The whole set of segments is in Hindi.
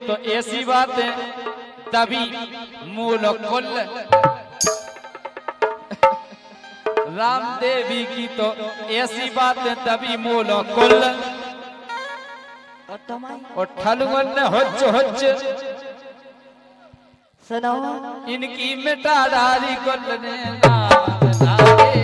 तो ऐसी बात है तभी मूल कुल। राम देवी की तो ऐसी बात है तभी मूल कुल। और ठलुगन ने हुच्च हुच्च सुनो इनकी मिटा डाली कुल ने नाम लागे।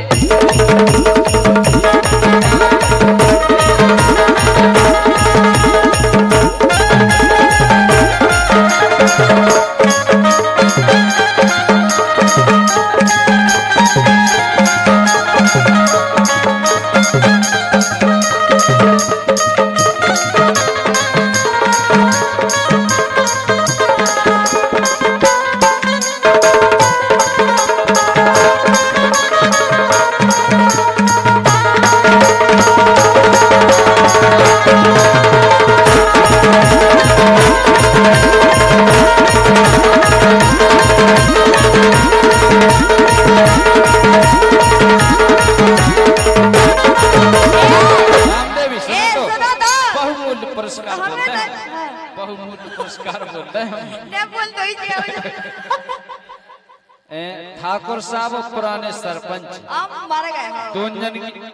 ठाकुर साहब पुराने सरपंच दोनजन की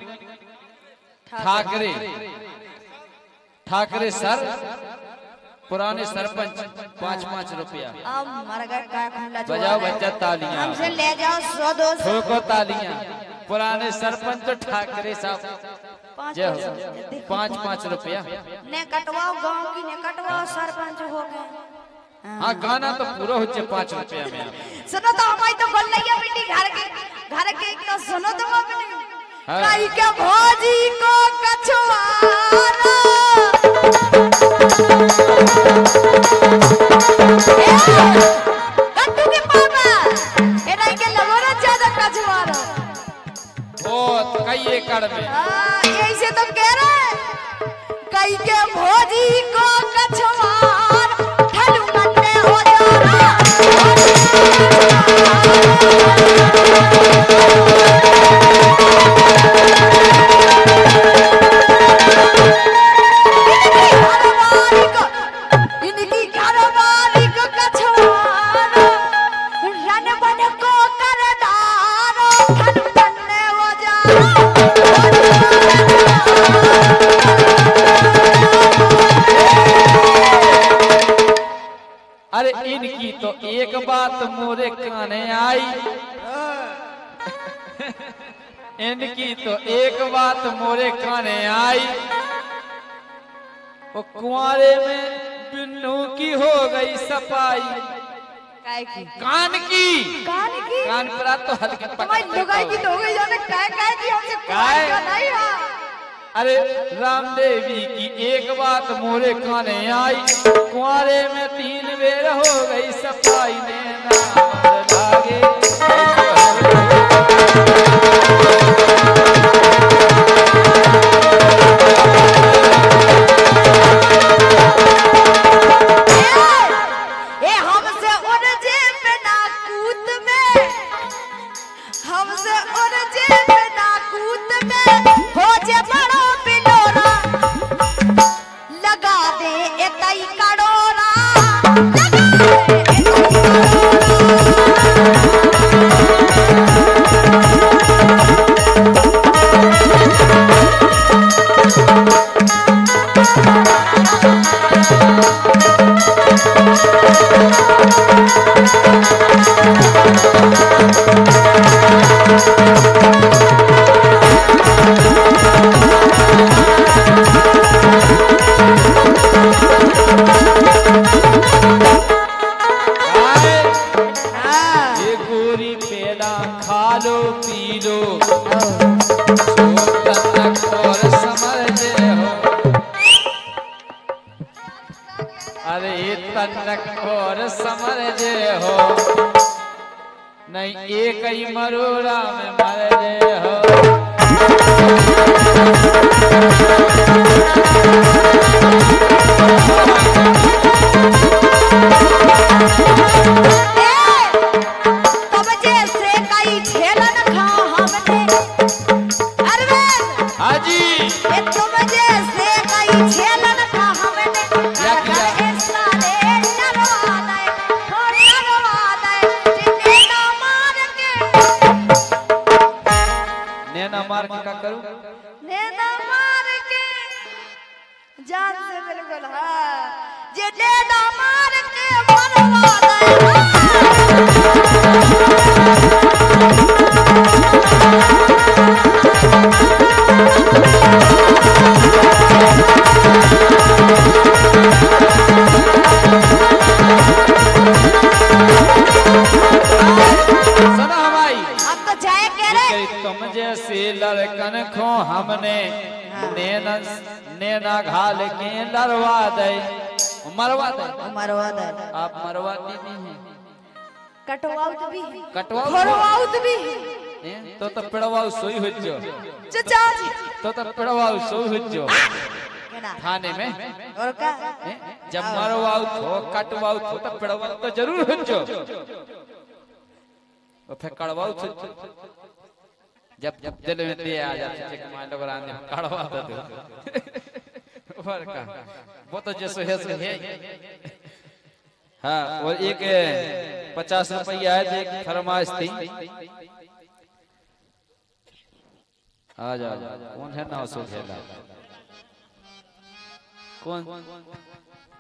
ठाकरे सर पुराने सरपंच 5-5 रुपया बजाओ बच्चा तालियां हमसे ले जाओ 100-200 ठोको तालियां। पुराने सरपंच ठाकरे साहब जय हो 5-5 रुपया ने कटवाओ गांव की ने कटवाओ सरपंच हो गए। हाँ गाना तो पूरा हो जाए 5 रुपया में। सुनो तो हमारी तो बोल रही है बेटी घर के एक तो सुनो तो अपने कई के भौजी को कछुआरा कट्टू के पापा ए नहीं के लगोरा ज्यादा कछुआरा ओ कई एकड़ में यही से तो कह रहे कई के भौजी को कछुआरा ठलू मन्ने हो जाना। इनकी घरवाली को कछुआरा रन बन को करदारो ठलू मन्ने हो जाना। अरे इनकी तो एक बात मोरे काने आई। इनकी तो एक बात मोरे काने आई। वो कुंवारे में बिन्नू की हो गई सफाई। कान की कान पर तो हल्के तुम्हारी लुगाई की तो हो गई जाने काय की हमसे काय? नहीं हाँ। अरे राम देवी की एक बात मोरे काने आई। कुंवारे में 3 बेर हो गई सफाई ने नाम लागे। ए हमसे उलझे बिना कूद में हमसे उलझे बिना कूद में हो जे बड़ो बिलोरा लगा दे एतई कड़ोरा लगा दे एतई ये गोरी पेड़ा खा लो पी लो और समझ हो। अरे ये तनक और समझ हो नहीं एक ही मरोड़ा में मर हो। तुम जैसे कई छेलन खा हमने क्या किया? मार के का करूं? नैना मार के जान से बिल्कुल हाँ जे नैना मार के मरवा सुना हमारी अब तो जाए कह रहे तुम जैसे लड़कन खो हमने नैना घाल के लड़वा दे मरवा दे। मरवा दे आप मरवाती भी हैं, कटवाउत भी कटवाउत? खरवाउत भी तो पिड़वाऊ सोई हो जो चाचा जी तो पिड़वाऊ सोई हो जो केना थाने में और का जब मरवाऊ थो कटवाऊ थो तो पिड़वाऊ तो जरूर हो जो और फिर कड़वाऊ थो जब जब दिल में दे आ जाते थे कि मान लो रानी कड़वा दे फर्क वो तो जैसे है सो है। हाँ और एक 50 रुपया है एक फरमाइश थी। आ जा कौन है ना उसको खेला कौन